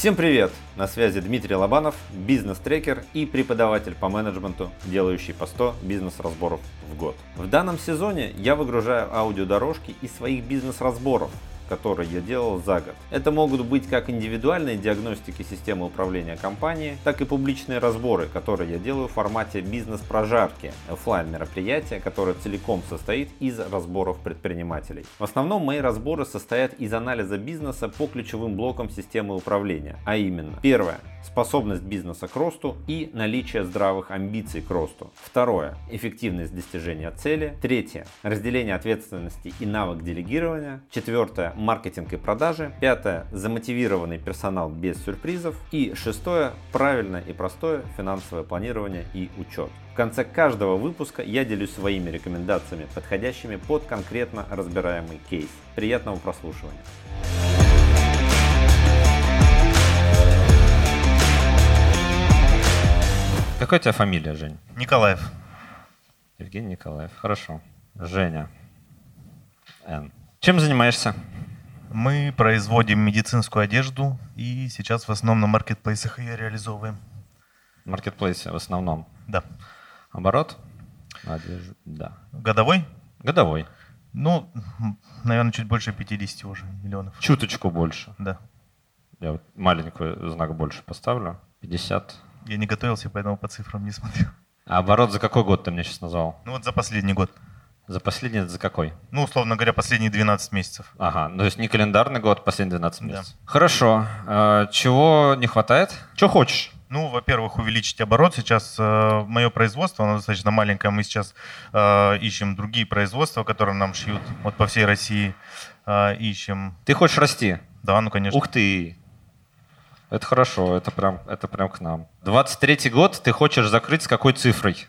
Всем привет! На связи Дмитрий Лобанов, бизнес-трекер и преподаватель по менеджменту, делающий по 100 бизнес-разборов в год. В данном сезоне я выгружаю аудиодорожки из своих бизнес-разборов, которые я делал за год. Это могут быть как индивидуальные диагностики системы управления компанией, так и публичные разборы, которые я делаю в формате бизнес-прожарки, офлайн мероприятия, которое целиком состоит из разборов предпринимателей. В основном мои разборы состоят из анализа бизнеса по ключевым блокам системы управления, а именно: первое — способность бизнеса к росту и наличие здравых амбиций к росту. Второе — эффективность достижения цели. Третье — разделение ответственности и навык делегирования. Четвертое — маркетинг и продажи. Пятое — замотивированный персонал без сюрпризов. И шестое — правильное и простое финансовое планирование и учет. В конце каждого выпуска я делюсь своими рекомендациями, подходящими под конкретно разбираемый кейс. Приятного прослушивания. Какая у тебя фамилия, Жень? Николаев. Евгений Николаев. Хорошо. Женя. Н. Чем занимаешься? Мы производим медицинскую одежду и сейчас в основном на маркетплейсах ее реализовываем. В маркетплейсе в основном? Да. Оборот? Да. Годовой? Годовой. Ну, наверное, чуть больше 50 уже миллионов. Чуточку больше. Да. Я вот маленький знак больше поставлю. 50. Я не готовился, поэтому по цифрам не смотрел. А оборот за какой год ты мне сейчас назвал? Ну вот за последний год. За последний, за какой? Ну, условно говоря, последние 12 месяцев. Ага, то есть не календарный год, последние 12 месяцев. Да. Хорошо. Чего не хватает? Что хочешь? Ну, во-первых, увеличить оборот. Сейчас мое производство, оно достаточно маленькое. Мы сейчас ищем другие производства, которые нам шьют. Вот по всей России ищем. Ты хочешь расти? Да, ну, конечно. Ух ты! Это хорошо, это прям к нам. 23-й год ты хочешь закрыть с какой цифрой?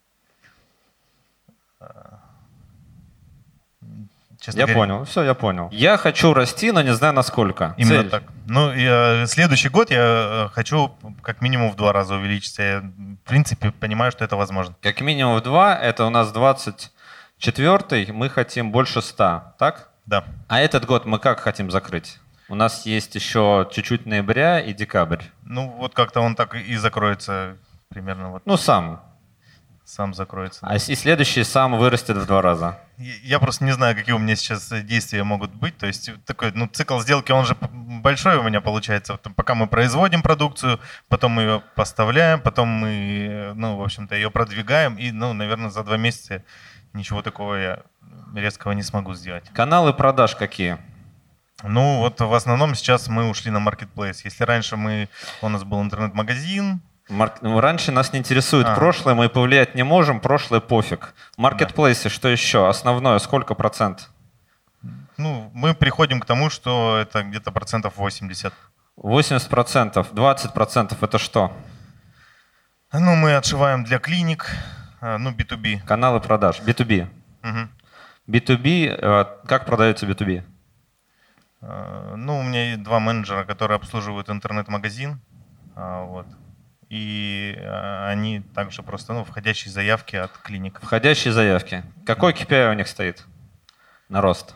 Честно Я говоря, понял, все, я понял. Я хочу расти, но не знаю насколько. Именно Цель. так. Ну, следующий год я хочу как минимум в 2 раза увеличиться. Я, в принципе, понимаю, что это возможно. Как минимум в 2, это у нас 24-й, мы хотим больше 100, так? Да. А этот год мы как хотим закрыть? У нас есть еще чуть-чуть ноября и декабрь. Ну, вот как-то он так и закроется примерно. Вот Ну, сам. сам закроется. А и следующий сам вырастет в 2 раза. Я просто не знаю, какие у меня сейчас действия могут быть. То есть такой, ну, цикл сделки, он же большой у меня получается. Вот, пока мы производим продукцию, потом мы ее поставляем, потом мы, ну, в общем-то, ее продвигаем. И, ну, наверное, за 2 месяца ничего такого я резкого не смогу сделать. Каналы продаж какие? Ну, вот в основном сейчас мы ушли на маркетплейс. Если раньше у нас был интернет-магазин. Ну, раньше нас не интересует прошлое, мы повлиять не можем, прошлое пофиг. Маркетплейсы, да. Что еще? Основное, сколько процент? Ну, мы приходим к тому, что это где-то 80%. 80%, 20% это что? Ну, мы отшиваем для клиник, ну, B2B. Каналы продаж, B2B. Угу. B2B, как продается B2B? Ну, у меня есть 2 менеджера, которые обслуживают интернет-магазин. Вот. И они также просто, ну, входящие заявки от клиник. Входящие заявки. Какой KPI у них стоит на рост?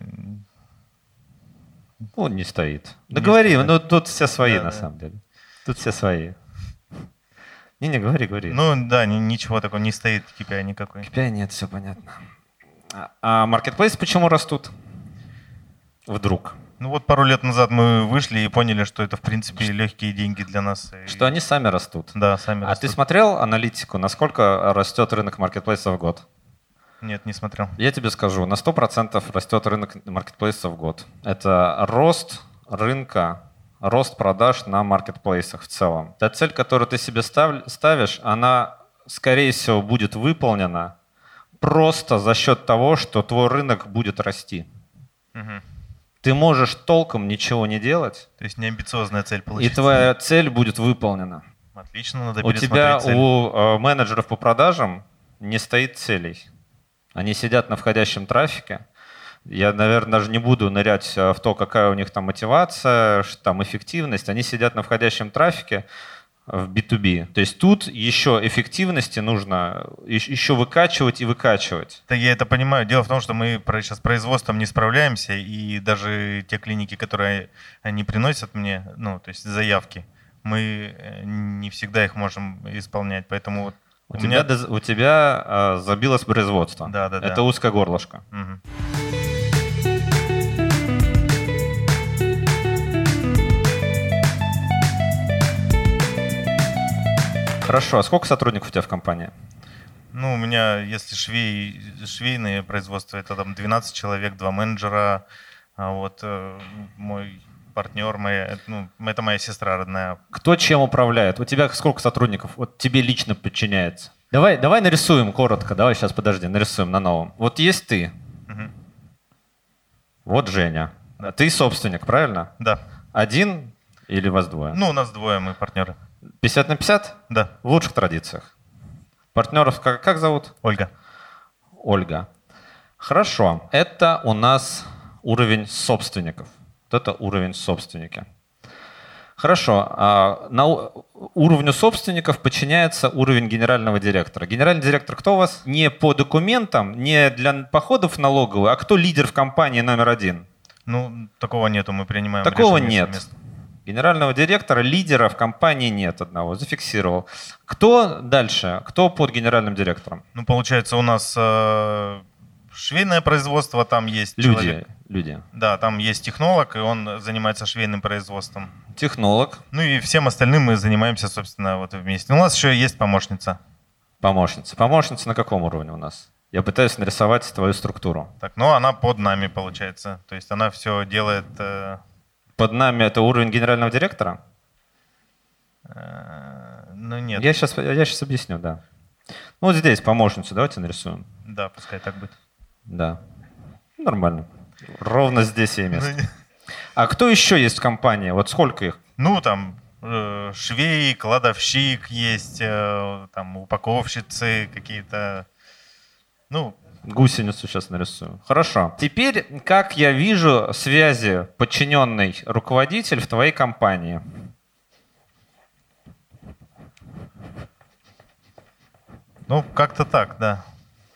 Он не стоит. Да говори, ну тут все свои, да, на самом деле. Тут все свои. Не, говори. Ну да, ничего такого не стоит, KPI никакой. KPI нет, все понятно. А маркетплейсы почему растут? Вдруг. Ну вот пару лет назад мы вышли и поняли, что это в принципе легкие деньги для нас. Что они сами растут. Да, сами растут. А ты смотрел аналитику, насколько растет рынок маркетплейсов в год? Нет, не смотрел. Я тебе скажу, на 100% растет рынок маркетплейсов в год. Это рост рынка, рост продаж на маркетплейсах в целом. Та цель, которую ты себе ставишь, она, скорее всего, будет выполнена просто за счет того, что твой рынок будет расти. Угу. Ты можешь толком ничего не делать. То есть неамбициозная цель получится. И твоя цель будет выполнена. Отлично, надо пересмотреть цель. У тебя, у менеджеров по продажам не стоит целей. Они сидят на входящем трафике. Я, наверное, даже не буду нырять в то, какая у них там мотивация, там эффективность. Они сидят на входящем трафике, в B2B. То есть тут еще эффективности нужно еще выкачивать и выкачивать. Да, я это понимаю. Дело в том, что мы сейчас с производством не справляемся, и даже те клиники, которые они приносят мне, ну, то есть заявки, мы не всегда их можем исполнять, поэтому вот у тебя забилось производство. Да. Это узкое горлышко. Угу. Хорошо, а сколько сотрудников у тебя в компании? Ну, у меня, если швейное производство, это там 12 человек, 2 менеджера, а вот мой партнер, это моя сестра родная. Кто чем управляет? У тебя сколько сотрудников? Вот тебе лично подчиняется. Давай нарисуем коротко. Давай сейчас, подожди, нарисуем на новом. Вот есть ты. Угу. Вот Женя. Да. Ты собственник, правильно? Да. Один или вас двое? Ну, у нас двое, мы партнеры. 50/50? Да. В лучших традициях. Партнеров как зовут? Ольга. Ольга. Хорошо. Это у нас уровень собственников. Вот это уровень собственники. Хорошо. На уровню собственников подчиняется уровень генерального директора. Генеральный директор кто у вас? Не по документам, не для походов в налоговую, а кто лидер в компании номер один? Ну, такого нету, мы принимаем такого решение нет. совместно. Генерального директора, лидера в компании нет одного. Зафиксировал. Кто дальше? Кто под генеральным директором? Ну, получается, у нас швейное производство, там есть человек. Люди. Да, там есть технолог, и он занимается швейным производством. Технолог. Ну и всем остальным мы занимаемся, собственно, вот вместе. У нас еще есть помощница. Помощница. Помощница на каком уровне у нас? Я пытаюсь нарисовать твою структуру. Так, ну она под нами, получается. То есть она все делает... Под нами это уровень генерального директора? Ну нет. Я сейчас объясню, да. Ну вот здесь помощницу давайте нарисуем. Да, пускай так будет. Да. Нормально. Ровно здесь ей место. А кто еще есть в компании? Вот сколько их? Ну там швей, кладовщик есть, там упаковщицы какие-то. Ну, гусеницу сейчас нарисую. Хорошо. Теперь, как я вижу связи подчиненный руководитель в твоей компании? Ну, как-то так, да.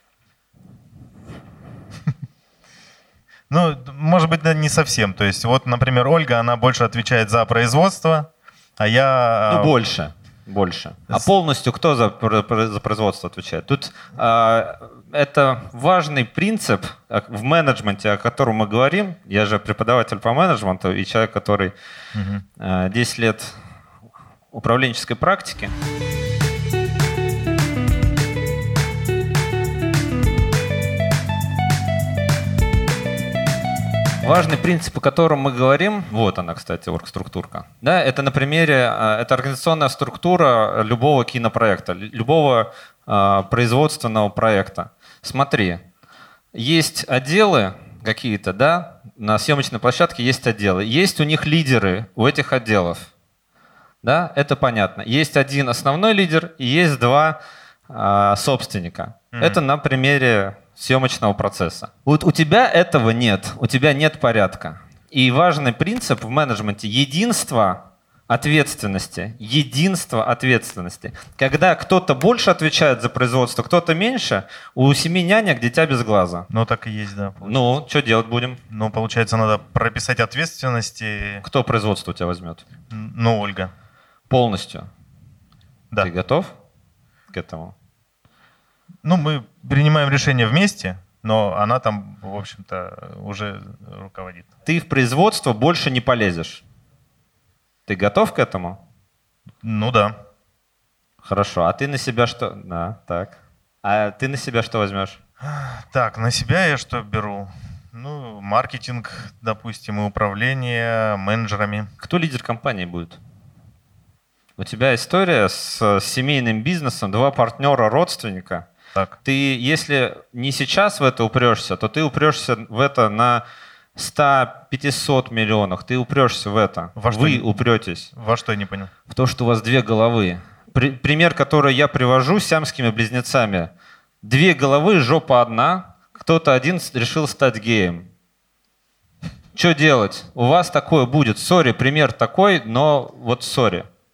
Ну, может быть, да, не совсем. То есть, вот, например, Ольга, она больше отвечает за производство, а я... Ну, больше. А полностью кто за производство отвечает? Тут это важный принцип в менеджменте, о котором мы говорим. Я же преподаватель по менеджменту и человек, который 10 лет управленческой практики. Важный принцип, о котором мы говорим, вот она, кстати, оргструктурка. Да, это на примере, это организационная структура любого кинопроекта, любого производственного проекта. Смотри, есть отделы какие-то, да, на съемочной площадке есть отделы. Есть у них лидеры у этих отделов. Да, это понятно. Есть один основной лидер и есть два собственника. Это на примере съемочного процесса. Вот у тебя этого нет, у тебя нет порядка. И важный принцип в менеджменте — единство ответственности. Единство ответственности. Когда кто-то больше отвечает за производство, кто-то меньше, у 7 нянек дитя без глаза. Ну, так и есть, да. Получается. Ну, что делать будем? Ну, получается, надо прописать ответственности. Кто производство у тебя возьмет? Ну, Ольга. Полностью? Да. Ты готов к этому? Ну, мы принимаем решение вместе, но она там, в общем-то, уже руководит. Ты в производство больше не полезешь. Ты готов к этому? Ну да. Хорошо. А ты на себя что? Да, так. А ты на себя что возьмешь? Так, на себя я что беру? Ну, маркетинг, допустим, и управление менеджерами. Кто лидер компании будет? У тебя история с семейным бизнесом, 2 партнера, родственника. Так. Ты, если не сейчас в это упрешься, то ты упрешься в это на 100-500 миллионах. Ты упрешься в это. Вы упретесь. Во что, я не понял? В то, что у вас 2 головы. Пример, который я привожу с сиамскими близнецами. 2 головы, жопа одна. Кто-то один решил стать геем. Что делать? У вас такое будет. Сори, пример такой, но вот сори.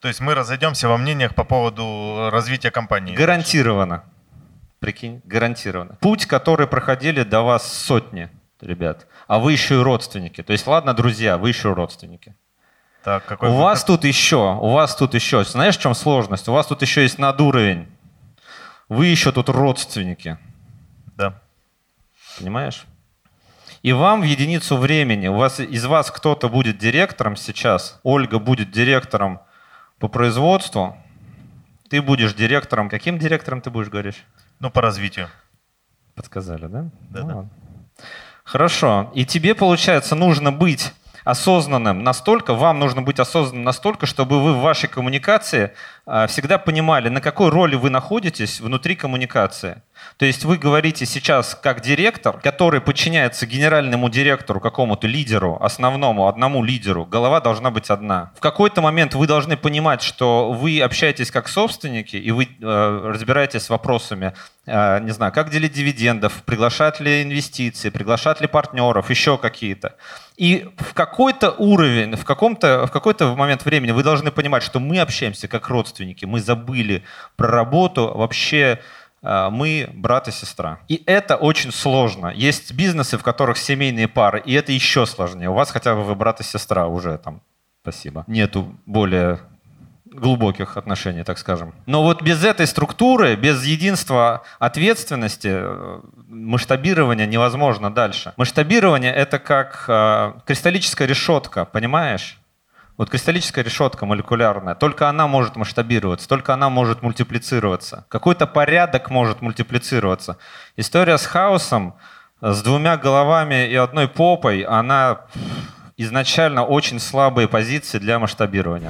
То есть мы разойдемся во мнениях по поводу развития компании. Гарантированно. Прикинь, гарантированно. Путь, который проходили до вас сотни ребят, а вы еще и родственники. То есть, ладно, друзья, вы еще родственники. Так, какой у вас тут еще, знаешь, в чем сложность? У вас тут еще есть надуровень. Вы еще тут родственники. Да. Понимаешь? И вам в единицу времени, из вас кто-то будет директором сейчас, Ольга будет директором по производству, ты будешь директором. Каким директором ты будешь, говоришь? Ну, по развитию. Подсказали, да? Да. Ладно. Хорошо. И тебе, получается, нужно быть осознанным настолько, вам нужно быть осознанным настолько, чтобы вы в вашей коммуникации всегда понимали, на какой роли вы находитесь внутри коммуникации. То есть вы говорите сейчас как директор, который подчиняется генеральному директору, какому-то лидеру, основному, одному лидеру. Голова должна быть одна. В какой-то момент вы должны понимать, что вы общаетесь как собственники, и вы разбираетесь с вопросами, не знаю, как делить дивидендов, приглашать ли инвестиции, приглашать ли партнеров, еще какие-то. И в какой-то уровень, в какой-то момент времени вы должны понимать, что мы общаемся как родственники, мы забыли про работу, вообще мы брат и сестра. И это очень сложно. Есть бизнесы, в которых семейные пары, и это еще сложнее. У вас хотя бы вы брат и сестра уже там, спасибо. Нету более глубоких отношений, так скажем. Но вот без этой структуры, без единства ответственности, масштабирование невозможно дальше. Масштабирование — это как кристаллическая решетка, понимаешь? Вот кристаллическая решетка молекулярная, только она может масштабироваться, только она может мультиплицироваться. Какой-то порядок может мультиплицироваться. История с хаосом, с двумя головами и одной попой, она изначально очень слабые позиции для масштабирования.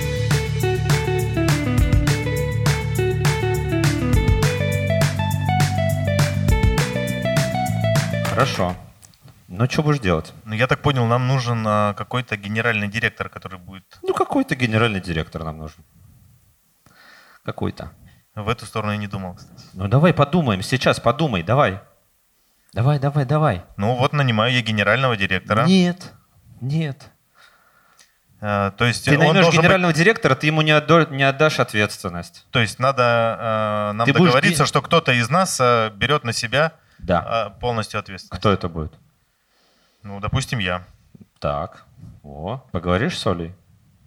Хорошо. Ну, что будешь делать? Ну, я так понял, нам нужен какой-то генеральный директор, который будет... Ну, какой-то генеральный директор нам нужен. Какой-то. В эту сторону я не думал, кстати. Ну, давай подумаем. Сейчас подумай, давай. Давай. Ну, вот нанимаю я генерального директора. Нет. То есть Ты наймешь генерального директора, ты ему не отдашь ответственность. То есть надо нам Ты договориться, что кто-то из нас берет на себя Да. полностью ответственность. Кто это будет? Ну, допустим, я. Так. Поговоришь с Олей?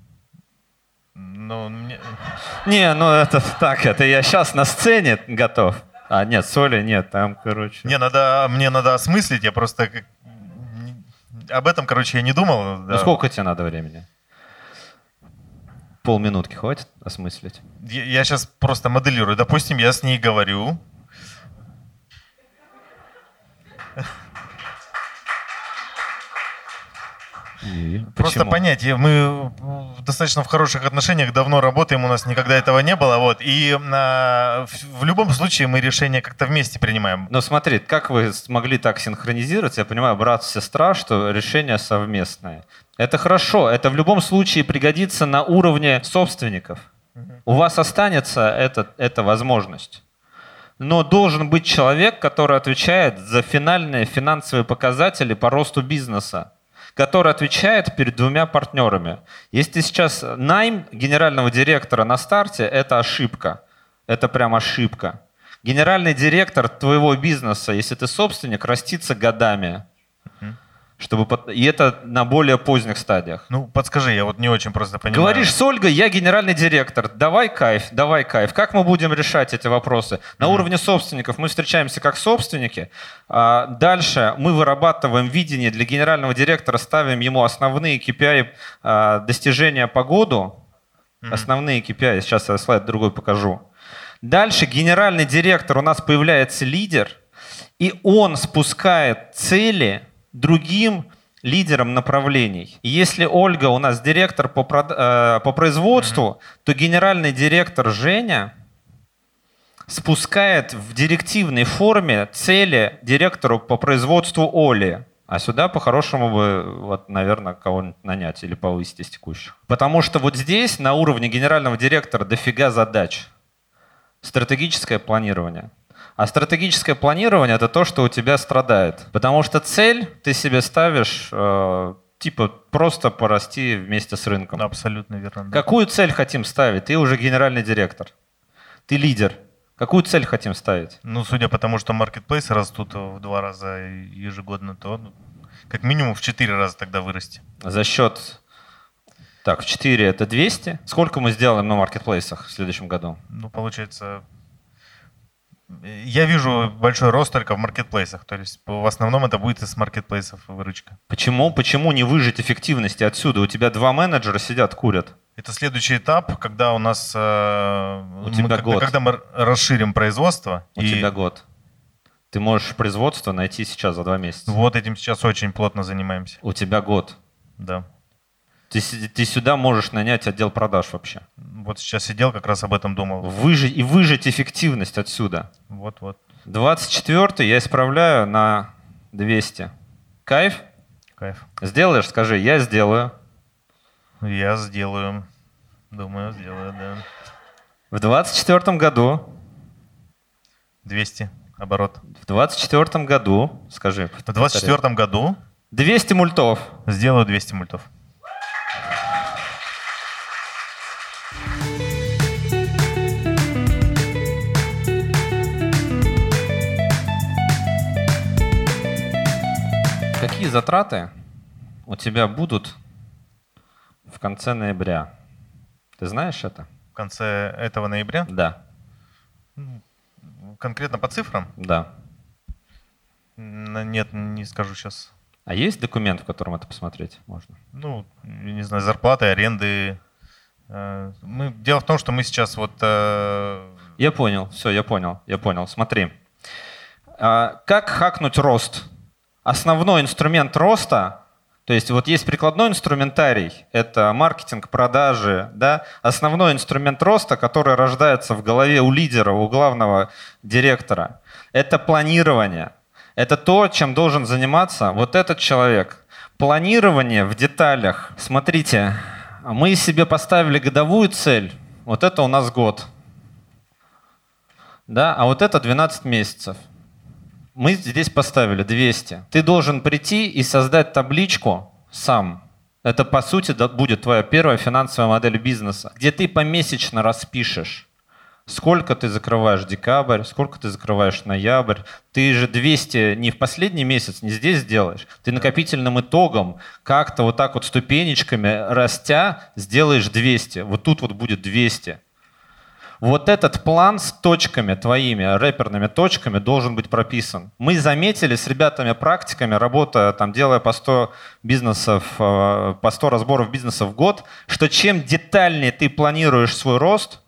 Ну, Не, ну это так, это я сейчас на сцене готов. А, нет, с Олей нет, там, короче. Мне надо осмыслить, я просто... Об этом, короче, я не думал. Ну, сколько тебе надо времени? Полминутки хватит осмыслить? Я сейчас просто моделирую. Допустим, я с ней говорю. Просто понять, мы достаточно в хороших отношениях давно работаем, у нас никогда этого не было, вот, и в любом случае мы решения как-то вместе принимаем. Но смотри, как вы смогли так синхронизироваться? Я понимаю, брат, сестра, что решение совместное. Это хорошо, это в любом случае пригодится на уровне собственников. У вас останется эта возможность. Но должен быть человек, который отвечает за финальные финансовые показатели по росту бизнеса, который отвечает перед двумя партнерами. Если сейчас найм генерального директора на старте, это ошибка. Это прям ошибка. Генеральный директор твоего бизнеса, если ты собственник, растится годами. И это на более поздних стадиях. Ну, подскажи, я вот не очень просто понимаю. Говоришь с Ольгой, я генеральный директор. Давай кайф. Как мы будем решать эти вопросы? На уровне собственников мы встречаемся как собственники. Дальше мы вырабатываем видение для генерального директора, ставим ему основные KPI достижения по году. Основные KPI. Сейчас я слайд другой покажу. Дальше генеральный директор, у нас появляется лидер, и он спускает цели другим лидерам направлений. И если Ольга у нас директор по производству, то генеральный директор Женя спускает в директивной форме цели директору по производству Оли. А сюда по-хорошему бы, вот, наверное, кого-нибудь нанять или повысить из текущих. Потому что вот здесь на уровне генерального директора дофига задач. Стратегическое планирование. А стратегическое планирование — это то, что у тебя страдает. Потому что цель ты себе ставишь типа просто порасти вместе с рынком. Абсолютно верно. Да. Какую цель хотим ставить? Ты уже генеральный директор. Ты лидер. Какую цель хотим ставить? Ну, судя по тому, что маркетплейсы растут в 2 раза ежегодно, то как минимум в 4 раза тогда вырасти. За счет... Так, в 4 это 200. Сколько мы сделаем на маркетплейсах в следующем году? Ну, получается... Я вижу большой рост только в маркетплейсах. То есть в основном это будет из маркетплейсов выручка. Почему не выжать эффективности отсюда? У тебя 2 менеджера сидят, курят. Это следующий этап, когда у нас... год. Когда мы расширим производство. У тебя год. Ты можешь производство найти сейчас за 2 месяца. Вот этим сейчас очень плотно занимаемся. У тебя год. Да. Ты сюда можешь нанять отдел продаж вообще. Вот сейчас сидел, как раз об этом думал. Выжать эффективность отсюда. Вот. 24-й я исправляю на 200. Кайф? Кайф. Сделаешь? Скажи, я сделаю. Я сделаю. Думаю, сделаю, да. В 24-м году. 200 оборот. В 24-м году, скажи. В 24-м году 200 мультов. сделаю 200 мультов. Какие затраты у тебя будут в конце ноября? Ты знаешь это? В конце этого ноября? Да. Конкретно по цифрам? Да. Нет, не скажу сейчас. А есть документ, в котором это посмотреть можно? Ну, я не знаю, зарплаты, аренды. Дело в том, что мы сейчас вот... Я понял, все, я понял. Смотри. Как хакнуть рост? Основной инструмент роста, то есть вот есть прикладной инструментарий, это маркетинг, продажи, да? Основной инструмент роста, который рождается в голове у лидера, у главного директора, это планирование. Это то, чем должен заниматься вот этот человек. Планирование в деталях. Смотрите, мы себе поставили годовую цель, вот это у нас год, да? А вот это 12 месяцев. Мы здесь поставили 200. Ты должен прийти и создать табличку сам. Это, по сути, будет твоя первая финансовая модель бизнеса, где ты помесячно распишешь, сколько ты закрываешь декабрь, сколько ты закрываешь ноябрь. Ты же 200 не в последний месяц, не здесь делаешь. Ты накопительным итогом как-то вот так вот ступенечками растя сделаешь 200. Вот тут вот будет 200. Вот этот план с точками твоими, рэперными точками должен быть прописан. Мы заметили с ребятами-практиками, работая, там, делая по 100 бизнесов, по 100 разборов бизнеса в год, что чем детальнее ты планируешь свой рост,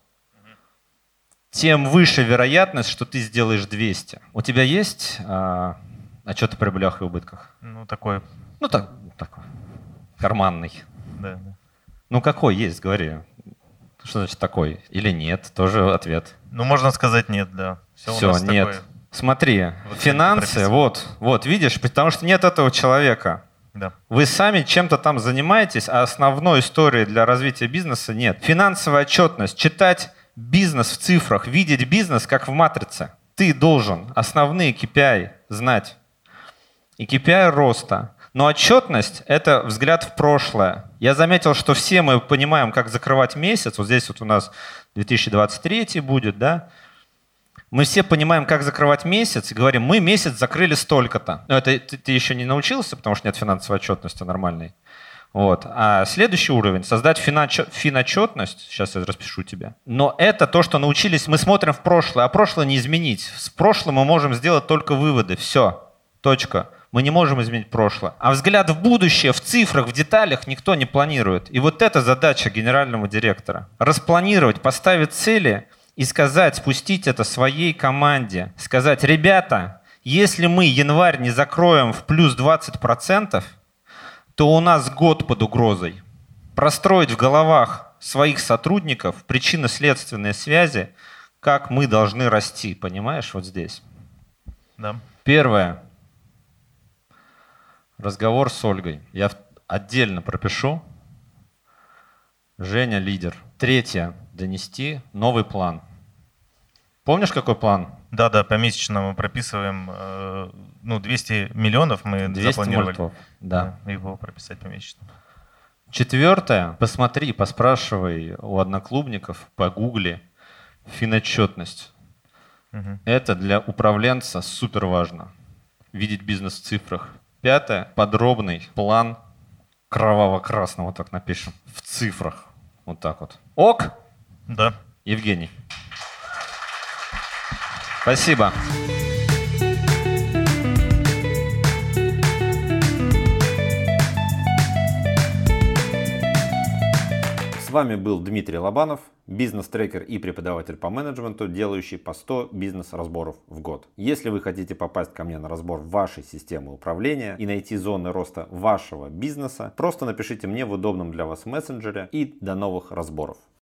тем выше вероятность, что ты сделаешь 200. У тебя есть отчет о прибылях и убытках? Ну, такой. Ну, такой. Карманный. Да. Ну, какой есть, говори. Что значит такой? Или нет? Тоже ответ. Ну, можно сказать нет, да. Все, нет. Такое... Смотри, вот финансы, вот, видишь, потому что нет этого человека. Да. Вы сами чем-то там занимаетесь, а основной истории для развития бизнеса нет. Финансовая отчетность, читать бизнес в цифрах, видеть бизнес как в матрице. Ты должен основные KPI знать. И KPI роста. Но отчетность — это взгляд в прошлое. Я заметил, что все мы понимаем, как закрывать месяц. Вот здесь вот у нас 2023 будет, да? Мы все понимаем, как закрывать месяц, и говорим, мы месяц закрыли столько-то. Но это ты еще не научился, потому что нет финансовой отчетности нормальной. Вот. А следующий уровень — создать финотчетность. Сейчас я распишу тебе. Но это то, что научились. Мы смотрим в прошлое, а прошлое не изменить. С прошлым мы можем сделать только выводы. Все. Точка. Мы не можем изменить прошлое. А взгляд в будущее, в цифрах, в деталях никто не планирует. И вот это задача генерального директора. Распланировать, поставить цели и сказать, спустить это своей команде. Сказать, ребята, если мы январь не закроем в плюс 20%, то у нас год под угрозой. Простроить в головах своих сотрудников причинно-следственные связи, как мы должны расти. Понимаешь, вот здесь. Да. Первое. Разговор с Ольгой. Я отдельно пропишу. Женя лидер. Третье. Донести новый план. Помнишь, какой план? Да, помесячно мы прописываем, 200 миллионов мы 200 запланировали. мультов, да. Его прописать помесячно. 4. Посмотри, поспрашивай у одноклубников, погугли финотчетность. Мгм. Это для управленца супер важно. Видеть бизнес в цифрах. 5. Подробный план кроваво-красного, так напишем, в цифрах. Вот так вот. Ок? Да. Евгений. Спасибо. С вами был Дмитрий Лобанов, бизнес-трекер и преподаватель по менеджменту, делающий по 100 бизнес-разборов в год. Если вы хотите попасть ко мне на разбор вашей системы управления и найти зоны роста вашего бизнеса, просто напишите мне в удобном для вас мессенджере, и до новых разборов.